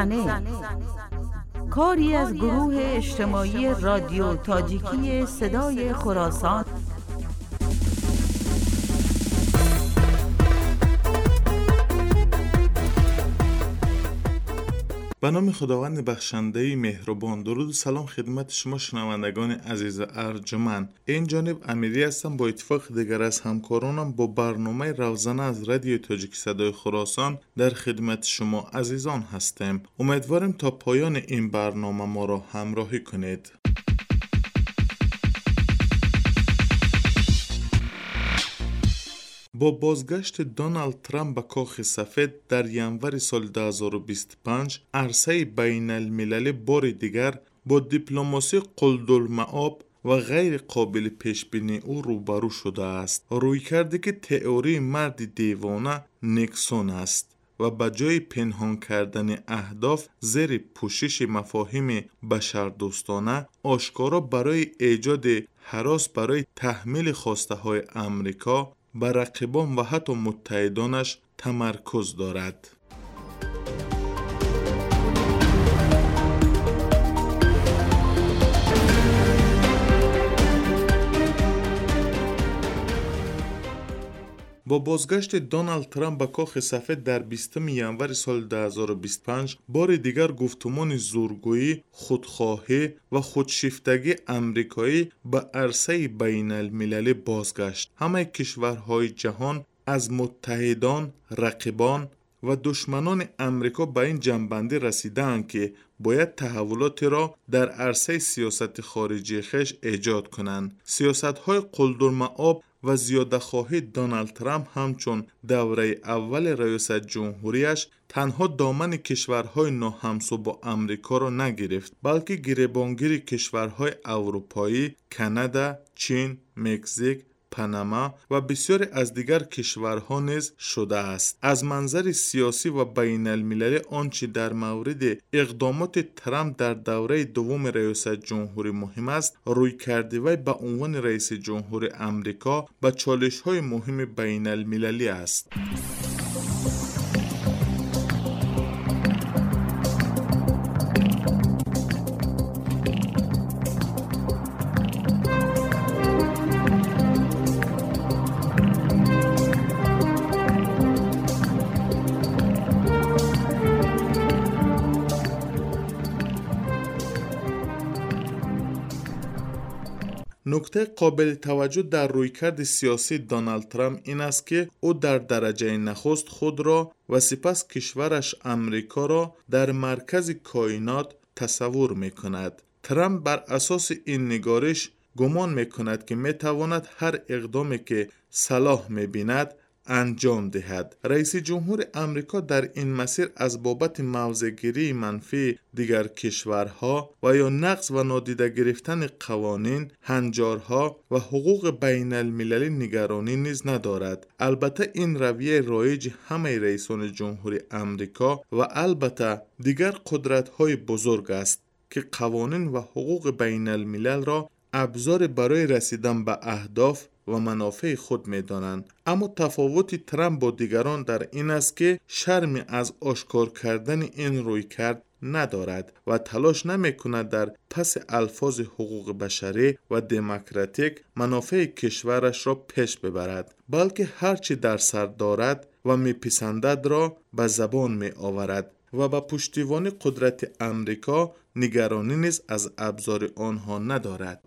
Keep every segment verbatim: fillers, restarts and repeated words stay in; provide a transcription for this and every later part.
زنه، کاری از گروه اجتماعی رادیو تاجیکی صدای خراسان. به نام خداوند بخشنده مهربان. درود و سلام خدمت شما شنوندگان عزیز ارجمند. این جانب امیری هستم. با اتفاق دیگر از همکارانم با برنامه روزانه از رادیو تاجیک صدای خراسان در خدمت شما عزیزان هستیم. امیدوارم تا پایان این برنامه ما را همراهی کنید. با بازگشت دونالد ترامپ به کاخ سفید در ینور سال دو هزار و بیست و پنج، عرصه بین المللی بار دیگر با دیپلماسی قلدرمآب و غیر قابل پیش بینی او روبرو شده است. رویکردی که تئوری مرد دیوانه نیکسون است و به جای پنهان کردن اهداف زیر پوشش مفاهیم بشردوستانه، آشکارا برای ایجاد هراس برای تحمیل خواسته های امریکا به رقیبان و حتی متحدانش تمرکز دارد. با بازگشت دونالد ترامپ به کاخ سفید در بیستم ینور سال دو هزار و بیست و پنج، بار دیگر گفتمان زورگویی، خودخواهی و خودشیفتگی امریکایی به عرصه بین المللی بازگشت. همه کشورهای جهان از متحدان، رقیبان و دشمنان امریکا به این جنبندی رسیدند که باید تحولاتی را در عرصه سیاست خارجی خیش ایجاد کنند. سیاست‌های قلدرمآب و زیاده‌خواهی دونالد ترامپ همچون دوره اول ریاست جمهوریش تنها دامن کشورهای ناهمسو با امریکا را نگرفت، بلکه گریبانگیر کشورهای اروپایی، کانادا، چین، مکزیک، پاناما و بسیاری از دیگر کشورها نیز شده است. از منظر سیاسی و بین المللی آنچه در مورد اقدامات ترامپ در دوره دوم ریاست جمهوری مهم است، رویکرد وی به عنوان رئیس جمهور امریکا به چالش‌های مهم بین المللی است. نکته قابل توجه در رویکرد سیاسی دونالد ترامپ این است که او در درجه نخست خود را و سپس کشورش امریکا را در مرکز کائنات تصور می کند. ترامپ بر اساس این نگارش گمان می کند که می تواند هر اقدامی که صلاح می بیند انجام دهد. رئیس جمهور امریکا در این مسیر از بابت موضع‌گیری منفی دیگر کشورها و یا نقض و نادیده گرفتن قوانین، هنجارها و حقوق بین المللی نگرانی نیز ندارد. البته این رویه رایج همه رئیسان جمهور امریکا و البته دیگر قدرت‌های بزرگ است که قوانین و حقوق بین الملل را ابزار برای رسیدن به اهداف و منافع خود می دانند. اما تفاوت ترامپ با دیگران در این است که شرمی از آشکار کردن این رویکرد ندارد و تلاش نمی کند در پس الفاظ حقوق بشری و دموکراتیک منافع کشورش را پیش ببرد، بلکه هرچی در سر دارد و می پسندد را به زبان می آورد و با پشتیبانی قدرت امریکا نگرانی نیز از ابزار آنها ندارد.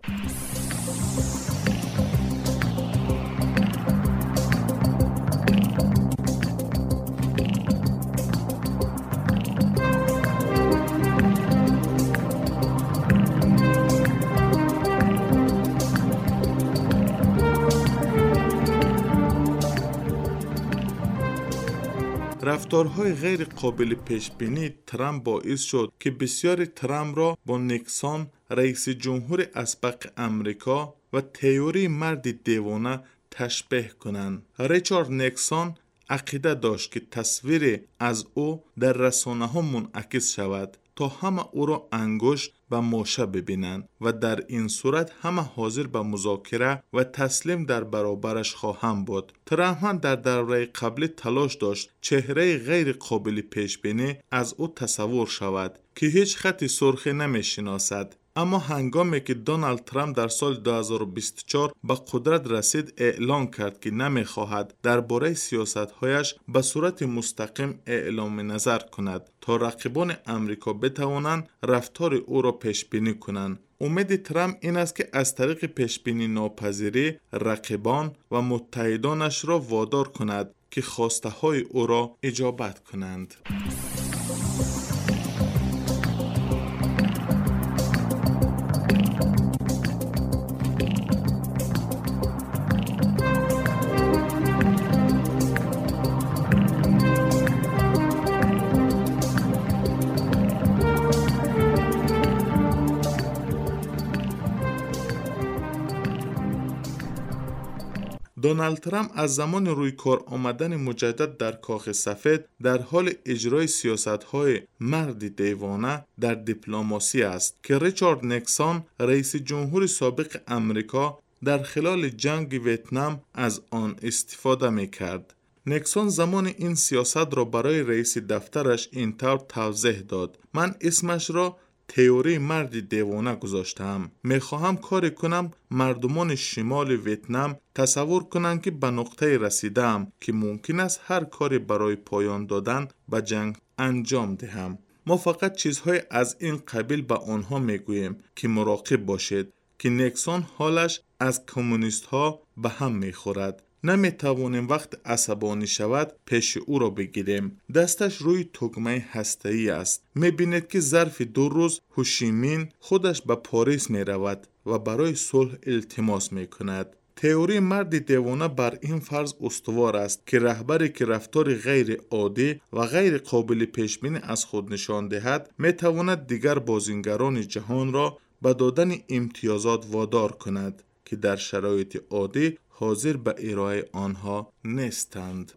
رفتارهای غیر قابل پیش بینی ترامپ باعث شد که بسیاری ترامپ را با نیکسون، رئیس جمهور اسبق امریکا و تئوری مرد دیوانه تشبیه کنند. ریچارد نیکسون عقیده داشت که تصویر از او در رسانه ها منعکس شود تا همه او را انگشت و ماشه ببینند و در این صورت همه حاضر به مذاکره و تسلیم در برابرش خواهم بود. ترامپ هم در دوره قبلی تلاش داشت چهره غیر قابل پیش بینی از او تصور شود که هیچ خط سرخی نمی شناسد. اما هنگامی که دونالد ترامپ در سال دو هزار و بیست و چهار به قدرت رسید، اعلان کرد که نمی‌خواهد درباره سیاست‌هایش به صورت مستقیم اعلام نظر کند تا رقیبان امریکا بتوانند رفتار او را پیش بینی کنند. امید ترامپ این است که از طریق پیش بینی ناپذیری رقیبان و متحدانش را وادار کند که خواسته های او را اجابت کنند. دونالد ترامپ از زمان روی کار آمدن مجدد در کاخ سفید در حال اجرای سیاست‌های مرد دیوانه در دیپلماسی است که ریچارد نیکسون رئیس جمهور سابق امریکا در خلال جنگ ویتنام از آن استفاده می‌کرد. نیکسون زمان این سیاست را برای رئیس دفترش اینطور توضیح داد: من اسمش را تئوری مرد دیوانه گذاشتم. میخواهم کاری کنم مردمان شمال ویتنام تصور کنند که به نقطه رسیدم که ممکن است هر کاری برای پایان دادن به جنگ انجام دهم. ما فقط چیزهای از این قبیل به آنها میگوییم که مراقب باشید که نیکسون حالش از کمونیست ها به هم میخورد. نمی توانیم وقت عصبانی شود پیش او را بگیریم. دستش روی تگمه هسته‌ای است. می بینید که ظرف دو روز هوشیمین خودش به پاریس می رود و برای صلح التماس می کند. تئوری مرد دیوانه بر این فرض استوار است که رهبری که رفتار غیر عادی و غیر قابل پیش بینی از خود نشان دهد می تواند دیگر بازیگران جهان را به دادن امتیازات وادار کند که در شرایط عادی حاضر به ارائه آنها نیستند.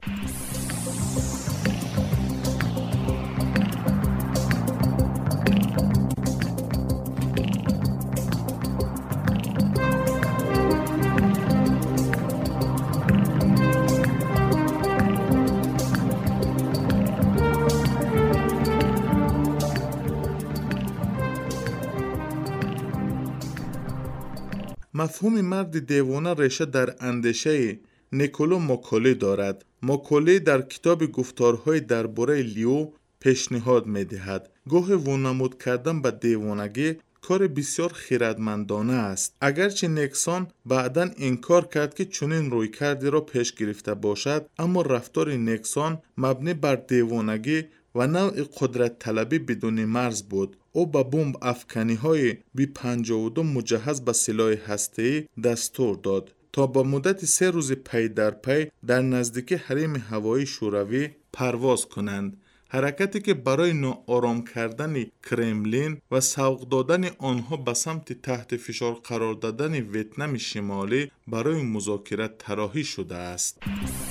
مفهوم مرد دیوانه ریشه در اندیشه نیکولو ماکاولی دارد. ماکاولی در کتاب گفتارهای درباره لیو پیشنهاد می‌دهد گاه وانمود کردن به دیوانگی کار بسیار خردمندانه است. اگرچه نیکسون بعداً انکار کرد که چنین رویکردی را پیش گرفته باشد، اما رفتار نیکسون مبنی بر دیوانگی و نوع قدرت طلبی بدون مرز بود. او به بمب افکنی های بی پنجاه و دو مجهز به سلاح هسته‌ای دستور داد تا با مدت سه روز پی در پی در نزدیکی حریم هوایی شوروی پرواز کنند. حرکتی که برای ناآرام کردن کرملین و سوق دادن آنها به سمت تحت فشار قرار دادن ویتنام شمالی برای مذاکرات طراحی شده است.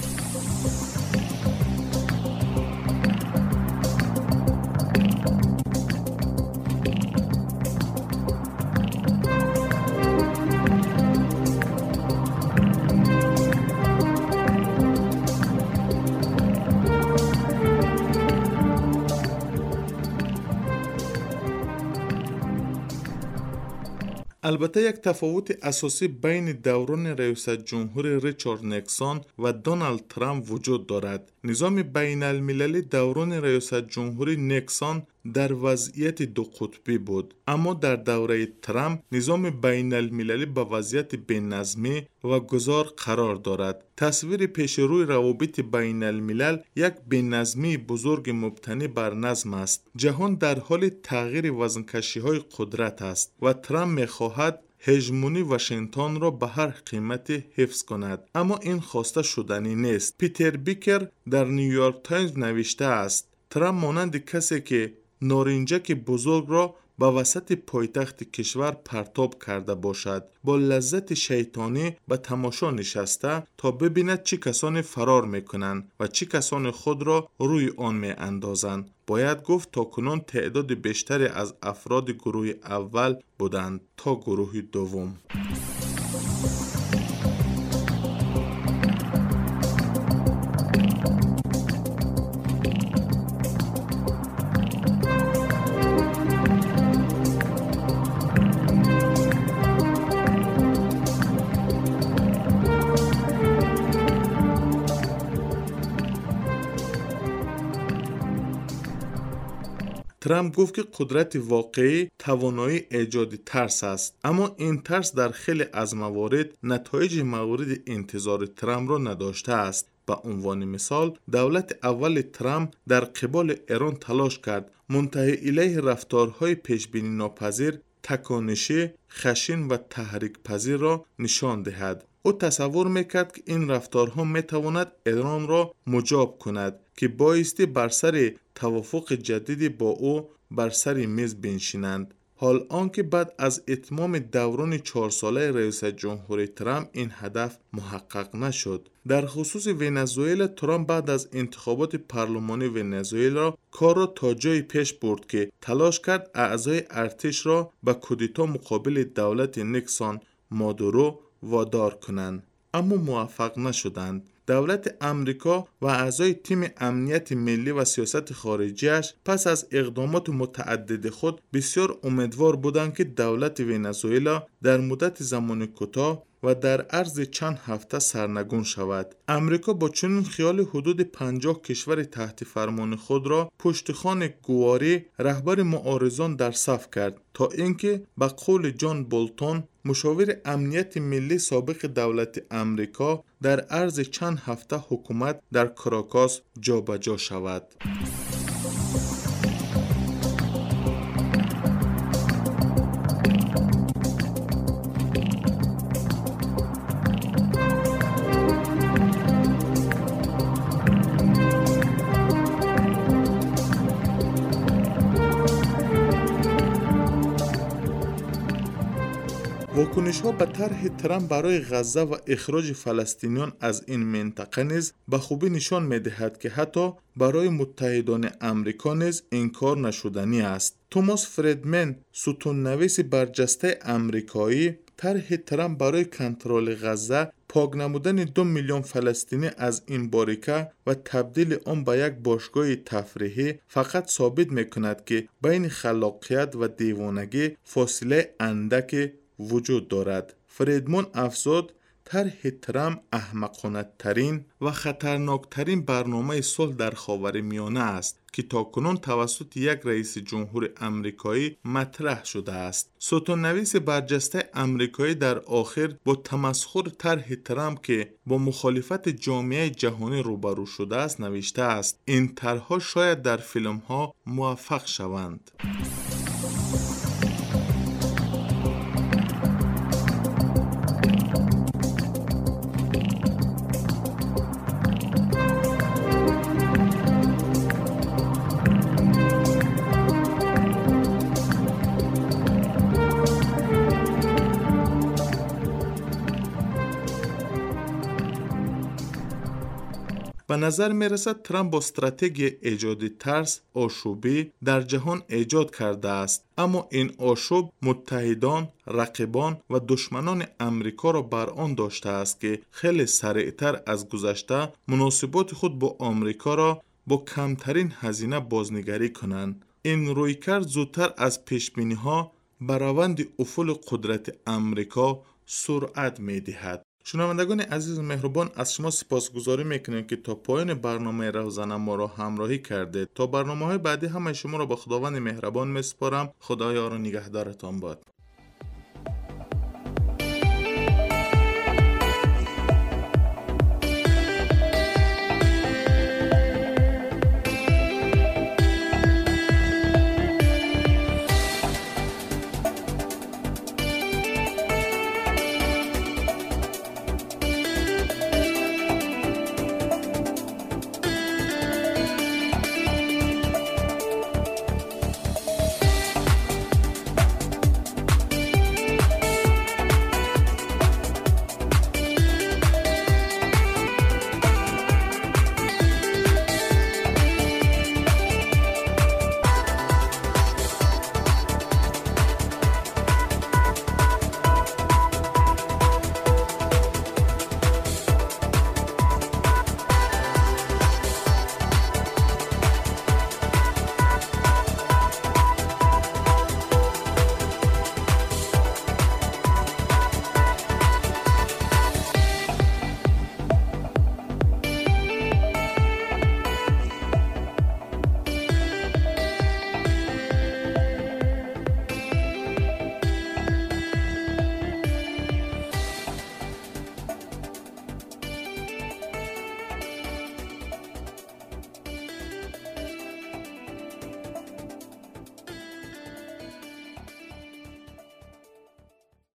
البته یک تفاوت اساسی بین دوران ریاست جمهوری ریچارد نیکسون و دونالد ترامپ وجود دارد. نظام بین المللی دوران ریاست جمهوری نیکسون در وضعیت دو قطبی بود، اما در دوره ترامپ نظام بین المللی به وضعیت بی‌نظمی و گذار قرار دارد. تصویر پیش روی روابط بین الملل یک بی‌نظمی بزرگ مبتنی بر نظم است. جهان در حال تغییر وزنکشی های قدرت است و ترامپ می‌خواهد هژمونی واشنگتن را به هر قیمتی حفظ کند، اما این خواسته شدنی نیست. پیتر بیکر در نیویورک تایمز نوشته است: ترامپ مانند کسی که نارنجک بزرگ را به وسط پایتخت کشور پرتاب کرده باشد. با لذت شیطانی به تماشا نشسته تا ببیند چه کسانی فرار میکنند و چه کسانی خود را روی آن می اندازند. باید گفت تا کنون تعداد بیشتری از افراد گروه اول بودند تا گروه دوم. ترامپ گفت که قدرت واقعی توانایی ایجاد ترس است، اما این ترس در خیلی از موارد نتایج مورد انتظار ترامپ را نداشته است. به عنوان مثال، دولت اول ترامپ در قبال ایران تلاش کرد منتهی الیه رفتارهای پیشبینی ناپذیر، تکانشی، خشن و تحریک پذیر را نشان دهد. او تصور میکرد که این رفتارها میتواند ایران را مجاب کند که بایستی بر سر توافق جدیدی با او بر سر میز بنشینند. حال آنکه بعد از اتمام دوران چهار ساله رئیس جمهور ترامپ این هدف محقق نشد. در خصوص ونزوئلا، ترامپ بعد از انتخابات پارلمانی ونزوئلا کار را تا جای پیش برد که تلاش کرد اعضای ارتش را به کودتا مقابل دولت نیکسون مادورو وادار کنند، اما موفق نشدند. دولت امریکا و اعضای تیم امنیت ملی و سیاست خارجیش پس از اقدامات متعدد خود بسیار امیدوار بودند که دولت ونزوئلا در مدت زمان کوتاه و در عرض چند هفته سرنگون شود. امریکا با چنین خیال حدود پنجاه کشور تحت فرمان خود را پشتخوان گواری رهبر معارضان در صف کرد تا اینکه به قول جان بولتون، مشاور امنیت ملی سابق دولت امریکا، در عرض چند هفته حکومت در کراکاس جابجا شود. واکنش ها به طرح ترامپ برای غزه و اخراج فلسطینیان از این منطقه نیز به خوبی نشان می دهد که حتی برای متحدان امریکا نیز این کار نشدنی است. توماس فریدمن، ستون‌نویس برجسته امریکایی، طرح ترامپ برای کنترل غزه، پاک نمودن دو میلیون فلسطینی از این باریکه و تبدیل آن به یک باشگاه تفریحی فقط ثابت می کند که بین خلاقیت و دیوانگی فاصله اندک وجود دارد. فریدمن افزود طرح ترامپ احمقانه ترین و خطرناک ترین برنامه صلح در خاورمیانه است که تاکنون توسط یک رئیس جمهور امریکایی مطرح شده است. ستون‌نویس برجسته امریکایی در آخر با تمسخر طرح ترامپ که با مخالفت جامعه جهانی روبرو شده است نوشته است: این طرح‌ها شاید در فیلم‌ها موفق شوند. به نظر می رسد ترامپ با استراتژی ایجاد ترس آشوبی در جهان ایجاد کرده است، اما این آشوب متحدان، رقیبان و دشمنان امریکا را بر آن داشته است که خیلی سریعتر از گذشته مناسبات خود با آمریکا را با کمترین هزینه بازنگری کنند. این رویکرد زودتر از پیشبینی ها به روند افول قدرت امریکا سرعت می دهد. شنوندگان عزیز مهربان، از شما سپاسگزاری میکنیم که تا پایان برنامه روزانه ما را همراهی کرده. تا برنامه های بعدی همه شما را به خداوند مهربان میسپارم. خدایا را نگهدارتان باد.